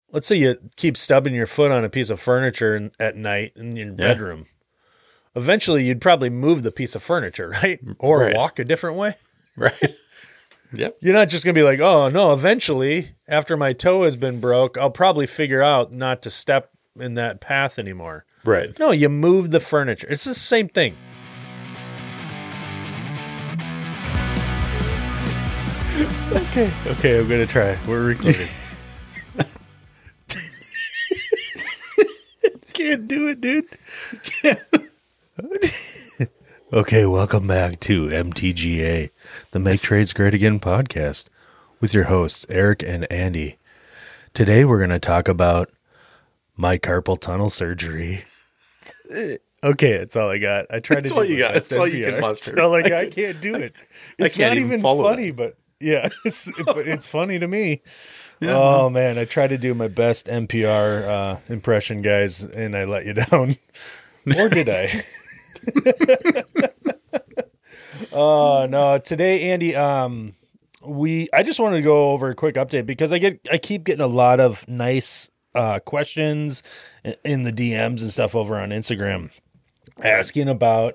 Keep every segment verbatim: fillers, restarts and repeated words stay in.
let's say you keep stubbing your foot on a piece of furniture in, at night in your yeah. bedroom. Eventually, you'd probably move the piece of furniture, right? Or right. walk a different way. Right. Yep. You're not just going to be like, oh, no, eventually, after my toe has been broke, I'll probably figure out not to step in that path anymore. Right. No, you move the furniture. It's the same thing. Okay. Okay, I'm going to try. We're recording. Can't do it, dude. Okay, welcome back to M T G A, the Make Trades Great Again podcast, with your hosts, Eric and Andy. Today, we're going to talk about my carpal tunnel surgery. Okay, that's all I got. I tried that's to all do you got. That's all you can muster. So, like, I can't do it. It's not even, even funny, that. but yeah, it's but it's funny to me. Yeah, oh, man. man, I tried to do my best N P R uh, impression, guys, and I let you down. Or did I? Oh, uh, no. Today, Andy, um, we I just wanted to go over a quick update because I get I keep getting a lot of nice uh, questions in the D Ms and stuff over on Instagram asking about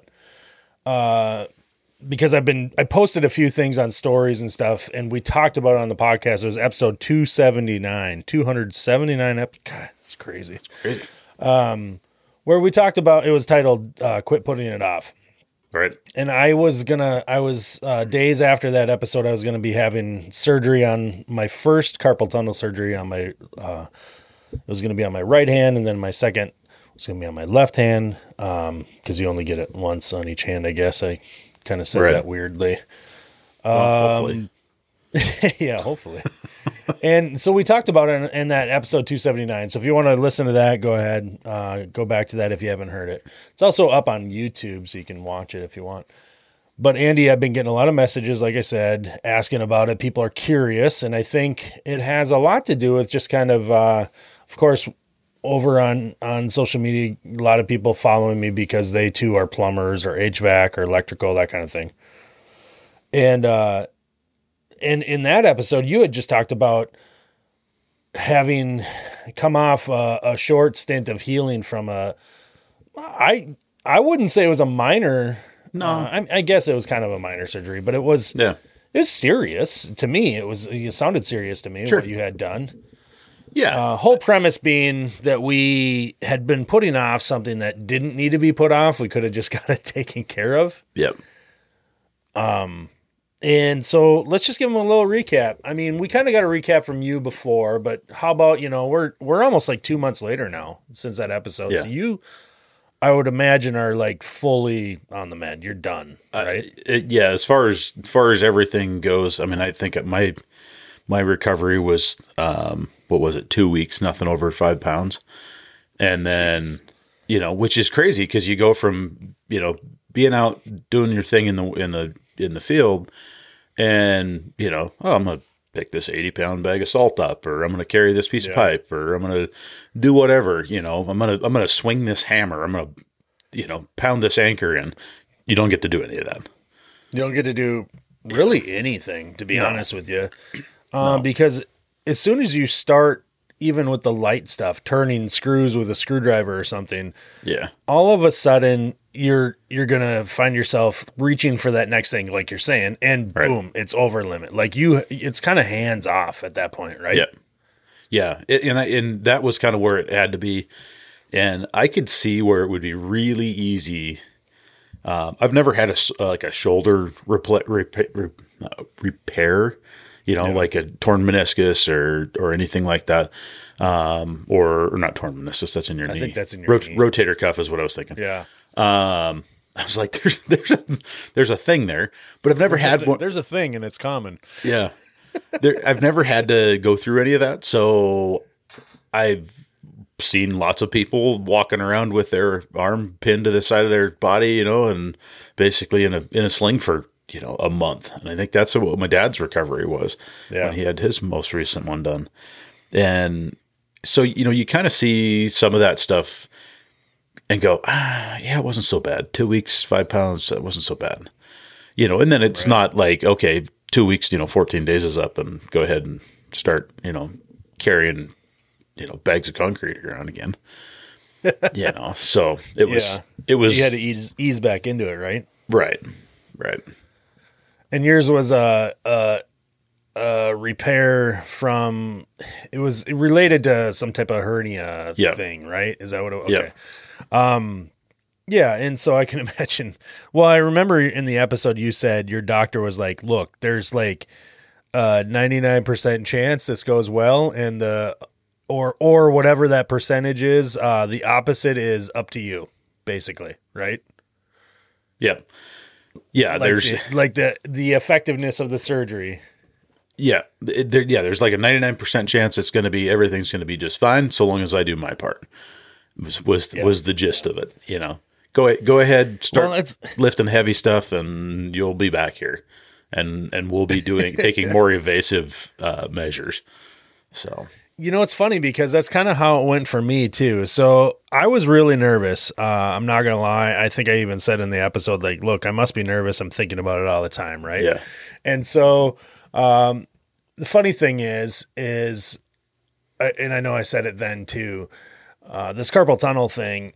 uh because I've been, I posted a few things on stories and stuff, and we talked about it on the podcast. It was episode two seventy-nine, two seventy-nine. Ep- God, it's crazy. It's crazy. Um, where we talked about, it was titled, uh, Quit Putting It Off. Right. And I was gonna, I was, uh, days after that episode, I was going to be having surgery on my first carpal tunnel surgery on my, uh, it was going to be on my right hand. And then my second was going to be on my left hand. Um, cause you only get it once on each hand, I guess. I kind of said right. that weirdly. Well, um, hopefully. Yeah, hopefully. And so we talked about it in, in that episode two seventy-nine. So if you want to listen to that, go ahead, uh, go back to that if you haven't heard it. It's also up on YouTube, so you can watch it if you want. But Andy, I've been getting a lot of messages, like I said, asking about it. People are curious, and I think it has a lot to do with just kind of, uh, of course, over on, on social media, a lot of people following me because they too are plumbers or H V A C or electrical, that kind of thing. And, uh, and in that episode, you had just talked about having come off a, a short stint of healing from a, I, I wouldn't say it was a minor. No, uh, I, I guess it was kind of a minor surgery, but it was, yeah, it was serious to me. It was, it sounded serious to me, sure. what you had done. Yeah. Uh, whole premise being that we had been putting off something that didn't need to be put off. We could have just got it taken care of. Yep. Um, and so let's just give them a little recap. I mean, we kind of got a recap from you before, but how about, you know, we're, we're almost like two months later now since that episode. Yeah. So you, I would imagine, are like fully on the mend. You're done, right? Uh, it, yeah. As far as, as far as everything goes, I mean, I think my, my recovery was, um, what was it? Two weeks, nothing over five pounds. And then, Jeez. you know, which is crazy because you go from, you know, being out doing your thing in the, in the, in the field and, you know, oh, I'm going to pick this eighty pound bag of salt up, or I'm going to carry this piece yeah. of pipe, or I'm going to do whatever, you know, I'm going to, I'm going to swing this hammer. I'm going to, you know, pound this anchor in. You don't get to do any of that. You don't get to do really anything, to be no. honest with you. Um, no. Because as soon as you start, even with the light stuff, turning screws with a screwdriver or something, yeah, all of a sudden you're you're gonna find yourself reaching for that next thing, like you're saying, and right. boom, it's over limit. Like you, it's kind of hands off at that point, right? Yeah, yeah, it, and I, and that was kind of where it had to be, and I could see where it would be really easy. Um, I've never had a uh, like a shoulder repla- repa- re- uh, repair. You know, yeah. like a torn meniscus or or anything like that, um, or, or not torn meniscus. That's in your I knee. I think that's in your Rot- knee. Rotator cuff is what I was thinking. Yeah. Um, I was like, there's there's a, there's a thing there, but I've never there's had a th- one. There's a thing, and it's common. Yeah, there, I've never had to go through any of that, so I've seen lots of people walking around with their arm pinned to the side of their body, you know, and basically in a in a sling for, you know, a month. And I think that's what my dad's recovery was yeah. when he had his most recent one done. And so, you know, you kind of see some of that stuff and go, ah, yeah, it wasn't so bad. Two weeks, five pounds, that wasn't so bad. You know, and then it's right. not like, okay, two weeks, you know, fourteen days is up and go ahead and start, you know, carrying you know, bags of concrete around again. You know, so it was, Yeah. it was, You had to ease, ease back into it, right? right, right. And yours was a, a, a repair from, it was related to some type of hernia Yeah. thing, right? Is that what it was? Yeah. Okay. Um, yeah. And so I can imagine, well, I remember in the episode you said your doctor was like, look, there's like a ninety-nine percent chance this goes well. And the, or, or whatever that percentage is, uh, the opposite is up to you, basically. Right. Yeah. Yeah. Like there's, the, like the, the effectiveness of the surgery. yeah. It- there, yeah. There's like a ninety-nine percent chance it's going to be, everything's going to be just fine. So long as I do my part was, was, Yeah. was the gist of it. You know, go, a- go ahead, start Well, it's- lifting heavy stuff and you'll be back here and, and we'll be doing, taking more evasive, uh, measures. So, You know, it's funny because that's kind of how it went for me too. So I was really nervous. Uh, I'm not going to lie. I think I even said in the episode, like, look, I must be nervous. I'm thinking about it all the time. Right. yeah. And so, um, the funny thing is, is, uh, and I know I said it then too, uh, this carpal tunnel thing,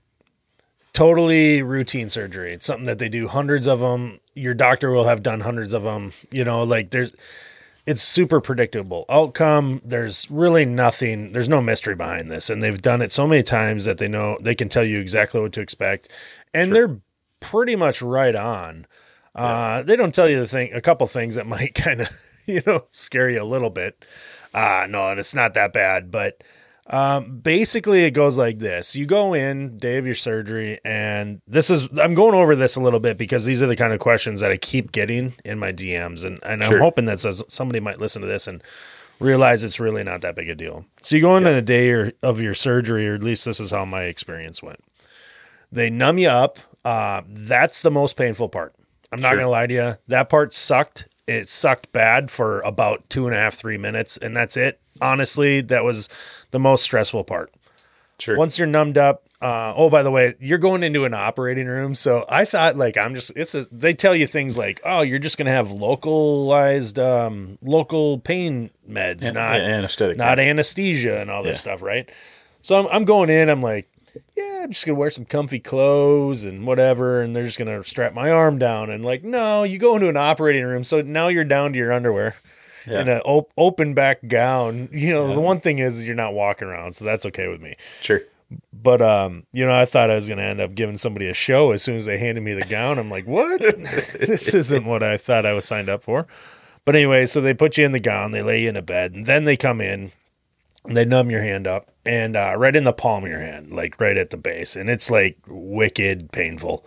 totally routine surgery. It's something that they do hundreds of them. Your doctor will have done hundreds of them, you know, like there's, it's super predictable outcome. There's really nothing, there's no mystery behind this. And they've done it so many times that they know they can tell you exactly what to expect. And Sure. they're pretty much right on. Uh, they don't tell you the thing, a couple things that might kind of, you know, scare you a little bit. Uh, no, and it's not that bad, but, um, basically it goes like this. You go in day of your surgery, and this is, I'm going over this a little bit because these are the kind of questions that I keep getting in my D Ms. And, and I'm Sure. hoping that says somebody might listen to this and realize it's really not that big a deal. So you go into the day or, of your surgery, or at least this is how my experience went. They numb you up. Uh, that's the most painful part. I'm not Sure. going to lie to you. That part sucked. It sucked bad for about two and a half, three minutes, and that's it. Honestly, that was the most stressful part. Sure. Once you're numbed up, uh, oh, by the way, you're going into an operating room. So I thought like, I'm just, it's a, they tell you things like, oh, you're just going to have localized, um, local pain meds, An- not anesthetic. not anesthesia and all this Yeah. stuff. Right. So I'm, I'm going in, I'm like, yeah, I'm just going to wear some comfy clothes and whatever. And they're just going to strap my arm down. And like, no, you go into an operating room. So now you're down to your underwear. Yeah. In an op- open back gown. You know, the one thing is you're not walking around, so that's okay with me. Sure. But, um, you know, I thought I was going to end up giving somebody a show as soon as they handed me the gown. I'm like, what? This isn't what I thought I was signed up for. But anyway, so they put you in the gown, they lay you in a bed, and then they come in, and they numb your hand up, and uh, right in the palm of your hand, like right at the base. And it's like wicked painful.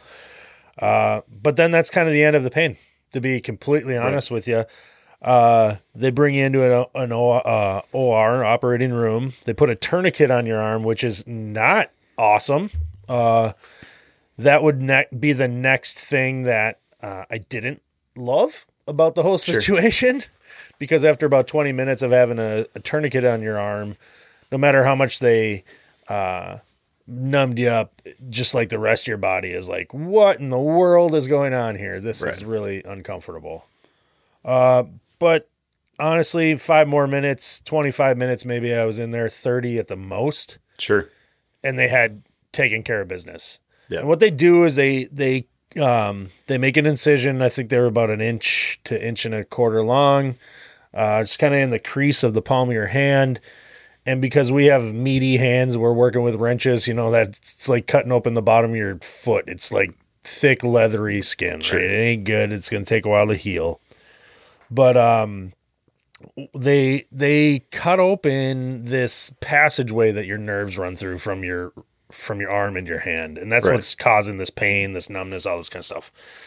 Uh, but then that's kind of the end of the pain, to be completely honest with you. Uh, they bring you into an, an o, uh, O R operating room. They put a tourniquet on your arm, which is not awesome. Uh, that would ne- be the next thing that uh, I didn't love about the whole situation, because after about twenty minutes of having a, a tourniquet on your arm, no matter how much they uh, numbed you up, just like the rest of your body is like, what in the world is going on here? This Right. is really uncomfortable. Uh, But honestly, five more minutes, twenty-five minutes, maybe I was in there, thirty at the most, Sure. and they had taken care of business. Yeah. And what they do is they, they, um, they make an incision. I think they were about an inch to inch and a quarter long. Uh, it's kind of in the crease of the palm of your hand. And because we have meaty hands, we're working with wrenches, you know, that it's like cutting open the bottom of your foot. It's like thick, leathery skin. Sure. Right? It ain't good. It's going to take a while to heal. But um, they they cut open this passageway that your nerves run through from your from your arm and your hand, and that's Right. what's causing this pain, this numbness, all this kind of stuff.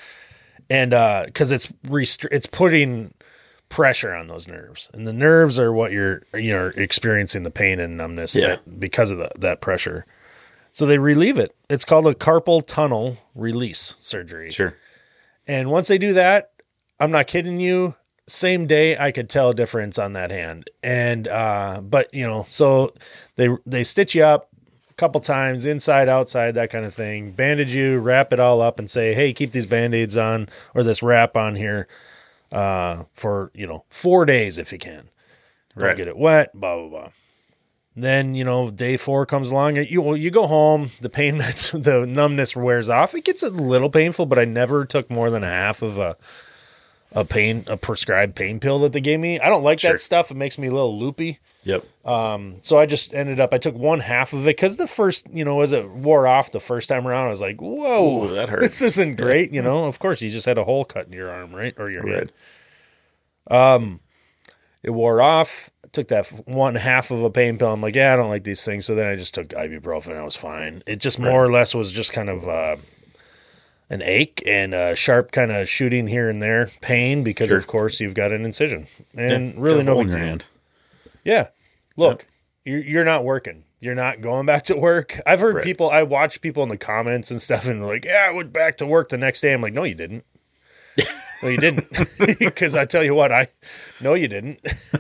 And because uh, it's restri- it's putting pressure on those nerves, and the nerves are what you're you're experiencing the pain and numbness Yeah. that, because of the, that pressure. So they relieve it. It's called a carpal tunnel release surgery. Sure. And once they do that, I'm not kidding you, same day I could tell a difference on that hand. And uh but you know, so they they stitch you up a couple times, inside, outside, that kind of thing, bandage you, wrap it all up and say, hey, keep these band-aids on, or this wrap on here uh for, you know, four days if you can. Don't Right. get it wet, blah blah blah. Then, you know, day four comes along. You well, you go home. The pain, that's the numbness wears off. It gets a little painful, but I never took more than half of a a pain a prescribed pain pill that they gave me. I don't like Sure. that stuff. It makes me a little loopy. Yep. Um, so I just ended up. I took one half of it because the first, you know, as it wore off the first time around, I was like, "Whoa, Ooh, that hurt." This isn't great." You know, of course, you just had a hole cut in your arm, right, or your Right. hand. Um, it wore off. Took that f- one half of a pain pill. I'm like, yeah, I don't like these things. So then I just took ibuprofen. I was fine. It just more or less was just kind of uh, an ache and a sharp kind of shooting here and there pain because, Sure. of course, you've got an incision and Yeah, really got a no hole big in your deal. hand. Yeah. Look, you're, you're not working. You're not going back to work. I've heard Right. people, I watch people in the comments and stuff and they're like, yeah, I went back to work the next day. I'm like, no, you didn't. No, you didn't. Because I tell you what, I, no, you didn't.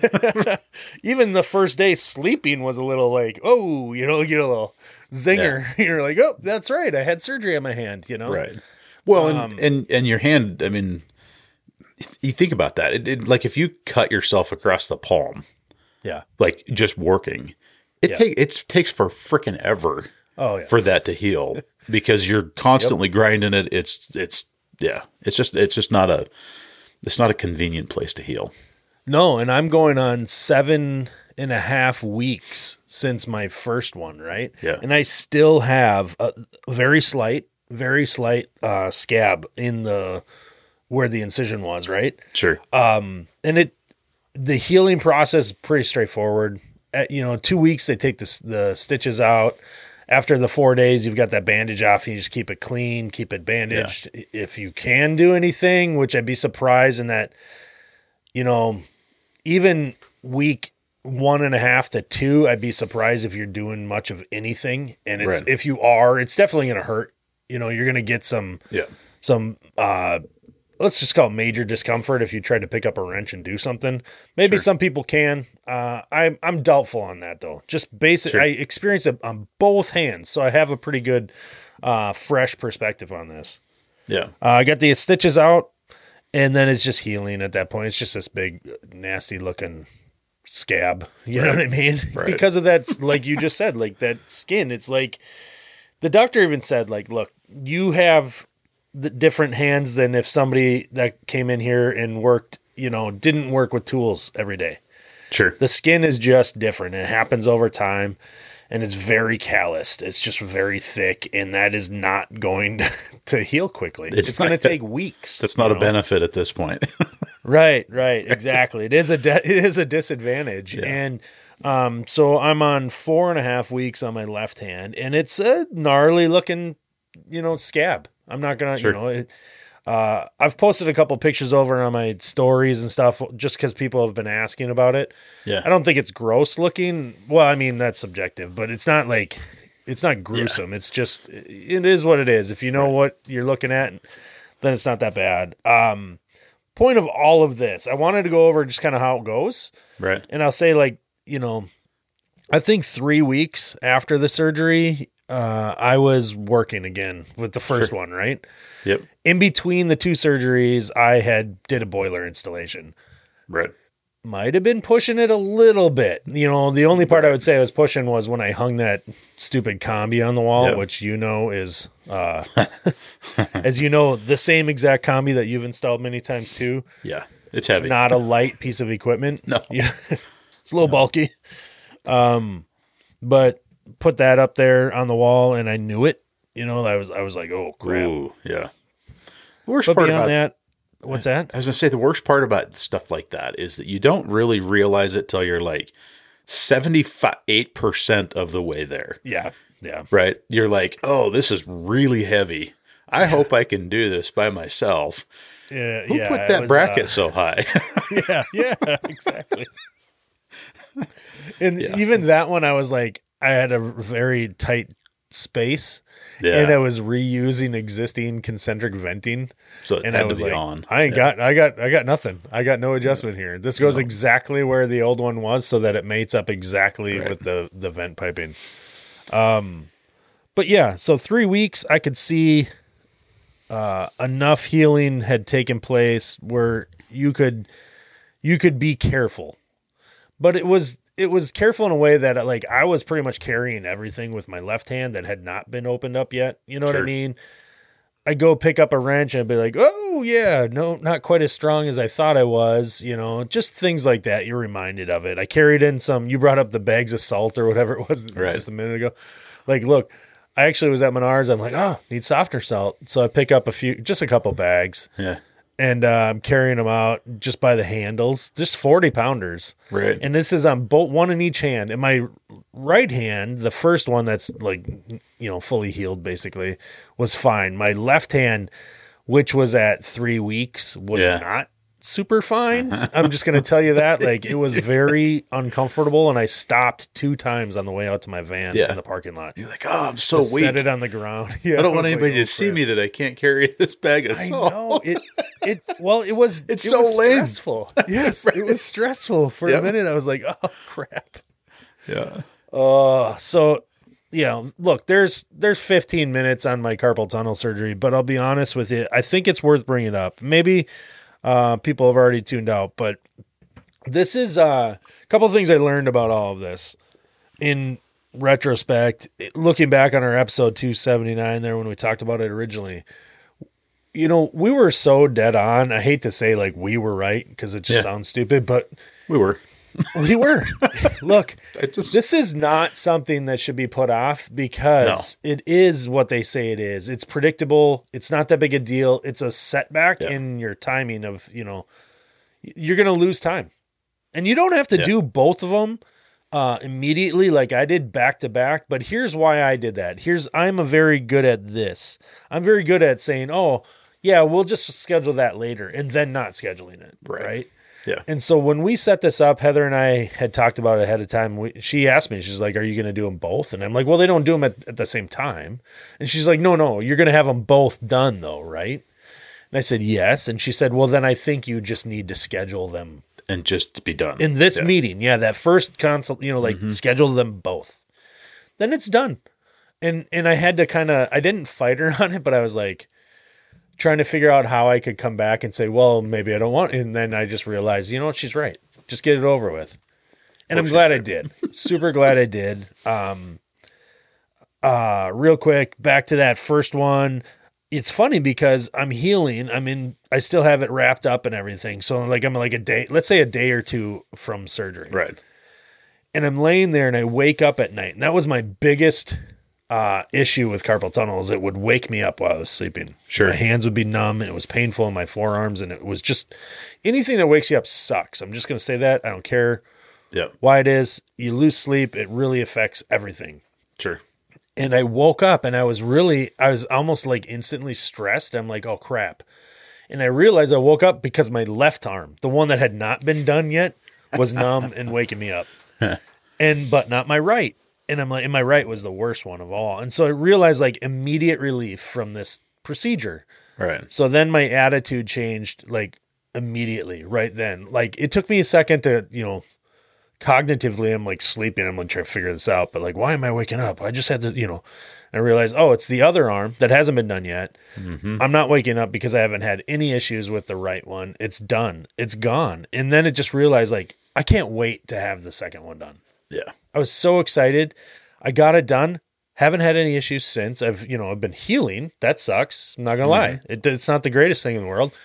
Even the first day sleeping was a little like, oh, you know, get a little zinger. You're like, oh, that's right. I had surgery on my hand, you know? Right. Well, and, Um, and and your hand. I mean, if you think about that. It, it, like if you cut yourself across the palm, Yeah. like just working, it Yeah. take it takes for freaking ever Oh, yeah. for that to heal because you're constantly grinding it. It's it's yeah. It's just it's just not a it's not a convenient place to heal. No, and I'm going on seven and a half weeks since my first one, right? Yeah. And I still have a very slight, very slight uh, scab in the where the incision was, right? Sure. Um, and it the healing process is pretty straightforward. At, you know, two weeks they take the the stitches out. After the four days, you've got that bandage off, and you just keep it clean, keep it bandaged. If you can do anything, which I'd be surprised in that, you know, even week one and a half to two, I'd be surprised if you're doing much of anything. And it's Right. if you are, it's definitely going to hurt. You know, you're going to get some yeah. some uh let's just call it major discomfort if you try to pick up a wrench and do something. Maybe Sure. some people can. Uh, I'm I'm doubtful on that though. Just basic. Sure. I experienced it on both hands, so I have a pretty good, uh, fresh perspective on this. Yeah. Uh, I got the stitches out, and then it's just healing at that point. It's just this big, nasty looking scab. You know what I mean? Right. Because of that, like you just said, like that skin. It's like the doctor even said, like, look, you have the different hands than if somebody that came in here and worked, you know, didn't work with tools every day. Sure. The skin is just different. It happens over time and it's very calloused. It's just very thick and that is not going to, to heal quickly. It's, It's going to not- take weeks. That's not you a know? benefit at this point. Right, right, exactly. It is a de- it is a disadvantage, Yeah. and um, so I'm on four and a half weeks on my left hand, and it's a gnarly looking, you know, scab. I'm not gonna, Sure. you know, it, uh, I've posted a couple pictures over on my stories and stuff just because people have been asking about it. Yeah. I don't think it's gross looking. Well, I mean that's subjective, but it's not like it's not gruesome. It's just it is what it is. If you know what you're looking at, then it's not that bad. Um, point of all of this, I wanted to go over just kind of how it goes. Right. And I'll say, like, you know, I think three weeks after the surgery, uh, I was working again with the first Sure. one, right? Yep. In between the two surgeries, I had did a boiler installation. Right. Might have been pushing it a little bit. You know, the only part I would say I was pushing was when I hung that stupid combi on the wall, Yep. which you know is, uh, as you know, the same exact combi that you've installed many times too. Yeah. It's heavy. It's not a light piece of equipment. No. Yeah. It's a little bulky. Um, but put that up there on the wall and I knew it. You know, I was I was like, oh crap. Ooh, yeah. The worst But part beyond about that, what's that? I was gonna say the worst part about stuff like that is that you don't really realize it till you're like seventy-eight percent of the way there. Yeah. Yeah. Right? You're like, oh, this is really heavy. I hope I can do this by myself. Yeah. Who yeah, put it that was, bracket uh, so high? yeah, yeah, exactly. And Yeah. even that one, I was like, I had a very tight space, Yeah. and I was reusing existing concentric venting, So it and had I was to be like, on. I ain't Yeah. got, I got, I got nothing. I got no adjustment here. This goes No. exactly where the old one was, so that it mates up exactly Right. with the the vent piping. Um, but yeah, so three weeks, I could see uh, enough healing had taken place where you could you could be careful. But it was it was careful in a way that like I was pretty much carrying everything with my left hand that had not been opened up yet. You know Sure. what I mean? I go pick up a wrench and I'd be like, oh yeah, no, not quite as strong as I thought I was, you know, just things like that. You're reminded of it. I carried in some, you brought up the bags of salt or whatever it was Right. just a minute ago. Like, look, I actually was at Menards. I'm like, oh, need softener salt. So I pick up a few, just a couple bags Yeah. and uh, I'm carrying them out just by the handles, just forty pounders. Right. And this is on both, one in each hand. In my right hand, the first one that's like, you know, fully healed basically was fine. My left hand, which was at three weeks, was Yeah. not super fine. I'm just going to tell you that. Like, it was very uncomfortable. And I stopped two times on the way out to my van Yeah. in the parking lot. You're like, oh, I'm so Just weak. set it on the ground. Yeah, I don't was want like, anybody oh, to see crap. me that I can't carry this bag of I salt. know it. It well, it was. It's it so was lame. stressful. Yes, it was stressful for Yep. a minute. I was like, oh crap. Yeah. Uh so yeah. Look, there's there's fifteen minutes on my carpal tunnel surgery, but I'll be honest with you. I think it's worth bringing up. Maybe uh, people have already tuned out, but this is uh, a couple of things I learned about all of this in retrospect, looking back on our episode two seventy-nine there when we talked about it originally. You know, we were so dead on. I hate to say like we were right because it just Yeah. sounds stupid, but We were. we were. Look, I just- this is not something that should be put off because it is what they say it is. It's predictable. It's not that big a deal. It's a setback Yeah. in your timing of, you know, you're going to lose time. And you don't have to Yeah. do both of them uh, immediately like I did back to back. But here's why I did that. Here's, I'm a very good at this. I'm very good at saying, oh, yeah, we'll just schedule that later and then not scheduling it. Right. right? Yeah. And so when we set this up, Heather and I had talked about it ahead of time. We, she asked me, she's like, are you going to do them both? And I'm like, well, they don't do them at, at the same time. And she's like, no, no, you're going to have them both done though, right? And I said, yes. And she said, well, then I think you just need to schedule them And just be done. in this Yeah. meeting. Yeah, that first consult, you know, like schedule them both. Then it's done. And and I had to kind of, I didn't fight her on it, but I was like, trying to figure out how I could come back and say, well, maybe I don't want, and then I just realized, you know what, she's right. Just get it over with. And I'm she's glad I right. did. Super glad I did. Um, uh, real quick, back to that first one. It's funny because I'm healing. I'm in, I still have it wrapped up and everything. So like, I'm like a day, let's say a day or two from surgery. Right. And I'm laying there and I wake up at night. And that was my biggest uh, issue with carpal tunnel is it would wake me up while I was sleeping. Sure. My hands would be numb and it was painful in my forearms. And it was just anything that wakes you up sucks. I'm just going to say that. I don't care Yeah. why it is. You lose sleep. It really affects everything. Sure. And I woke up and I was really, I was almost like instantly stressed. I'm like, oh crap. And I realized I woke up because my left arm, the one that had not been done yet, was numb and waking me up. And, but not my right. And I'm like, and my right was the worst one of all. And so I realized like immediate relief from this procedure. Right. So then my attitude changed like immediately right then. Like it took me a second to, you know, cognitively, I'm like sleeping. I'm like trying to figure this out, but like, why am I waking up? I just had to, you know, I realized, oh, it's the other arm that hasn't been done yet. Mm-hmm. I'm not waking up because I haven't had any issues with the right one. It's done. It's gone. And then it just realized like, I can't wait to have the second one done. Yeah. I was so excited. I got it done. Haven't had any issues since. I've, you know, I've been healing. That sucks. I'm not going to lie. It, it's not the greatest thing in the world.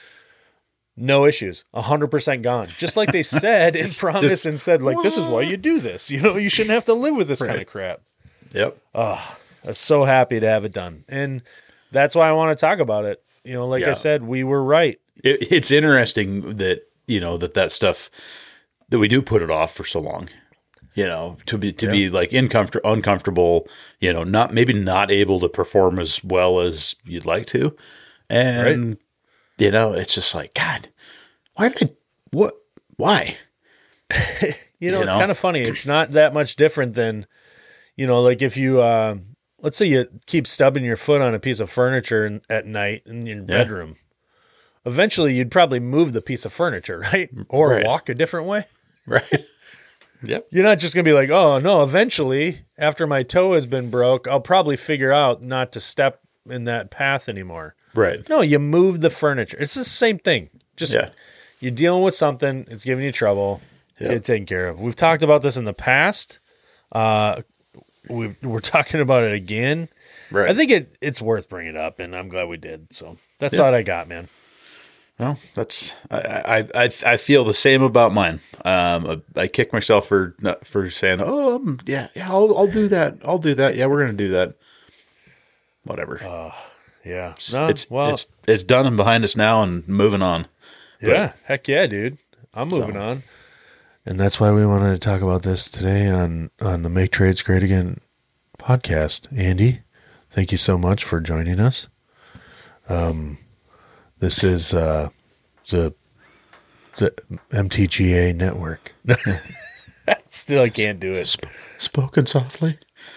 No issues. one hundred percent gone. Just like they said and promised just- and said, like, this is why you do this. You know, you shouldn't have to live with this kind of crap. Yep. I was so happy to have it done. And that's why I want to talk about it. You know, like I Yeah. said, we were right. It, it's interesting that, you know, that that stuff that we do put it off for so long, you know, to be, to be like uncomfortable, uncomfortable, you know, not, maybe not able to perform as well as you'd like to. And, you know, it's just like, God, why did I, what, why? You know, You it's know? kind of funny. It's not that much different than, you know, like if you, uh, let's say you keep stubbing your foot on a piece of furniture in, at night in your bedroom. Eventually, you'd probably move the piece of furniture, right? Or Right. walk a different way. Right. Yep. You're not just going to be like, oh, no, eventually, after my toe has been broke, I'll probably figure out not to step in that path anymore. Right. No, you move the furniture. It's the same thing. Just Yeah. you're dealing with something, it's giving you trouble. Yep. get taken care of. We've talked about this in the past. Uh, we we're talking about it again. Right. I think it it's worth bringing up, and I'm glad we did. So that's Yeah. all I got, man. Well, that's I, I I I feel the same about mine. Um, I, I kick myself for not for saying, "Oh, um, yeah, yeah, I'll I'll do that. I'll do that. Yeah, we're gonna do that." Whatever. Uh, yeah. No, it's well, it's it's done and behind us now, and moving on. yeah. Heck yeah, dude. I'm moving so. on. And that's why we wanted to talk about this today on on the Make Trades Great Again podcast. Andy, thank you so much for joining us. Um. This is uh, the the M T G A network. Still, I can't do it. Sp- spoken softly.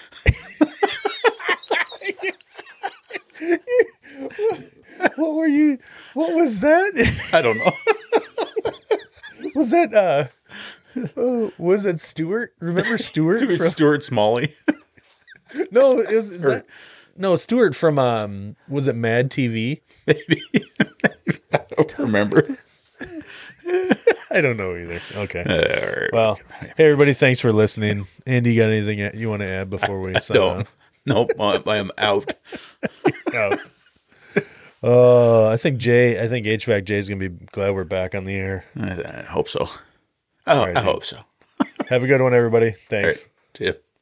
What were you? What was that? I don't know. Was that? Uh, oh, was it Stuart? Remember Stuart? Stuart, from, Stuart Smalley. No, it was. Is that, no, Stuart from. Um, was it Mad T V? Maybe. I don't remember. I don't know either. Okay. Uh, right. Well, hey everybody, thanks for listening. Andy, you got anything you want to add before we sign no, off? Nope, I am out. Out. Oh, I think Jay. I think H V A C Jay is gonna be glad we're back on the air. I, I hope so. I, right, I hope so. Have a good one, everybody. Thanks. All right. See ya.